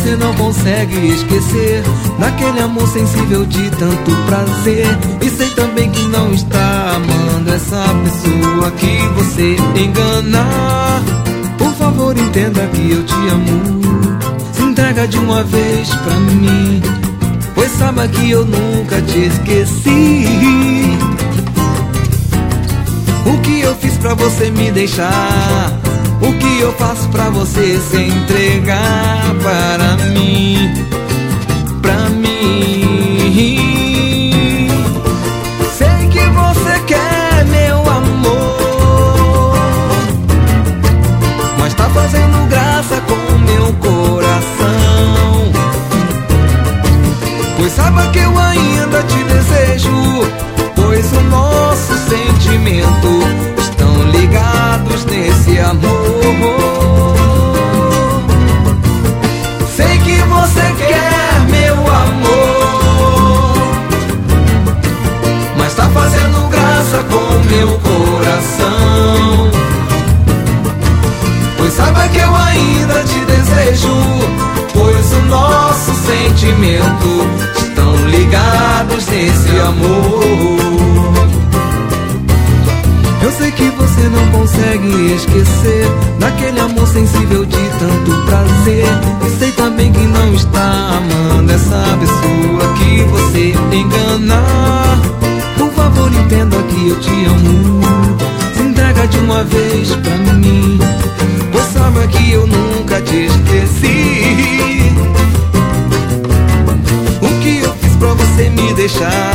você não consegue esquecer daquele amor sensível de tanto prazer. E sei também que não está amando essa pessoa que você engana. Por favor, entenda que eu te amo. Se entrega de uma vez pra mim, pois saiba que eu nunca te esqueci. O que eu fiz pra você me deixar? O que eu faço pra você se entregar para mim? Pra mim. Sei que você quer meu amor, mas tá fazendo graça com meu coração. Pois saiba que eu ainda te desejo, pois o nosso sentimento estão ligados nesse amor. Sei que você quer meu amor, mas tá fazendo graça com meu coração. Pois saiba que eu ainda te desejo, pois o nosso sentimento estão ligados nesse amor. Eu sei que você não consegue esquecer daquele amor sensível de tanto prazer. E sei também que não está amando essa pessoa que você engana. Por favor, entenda que eu te amo. Se entrega de uma vez pra mim, pois saiba que eu nunca te esqueci. O que eu fiz pra você me deixar?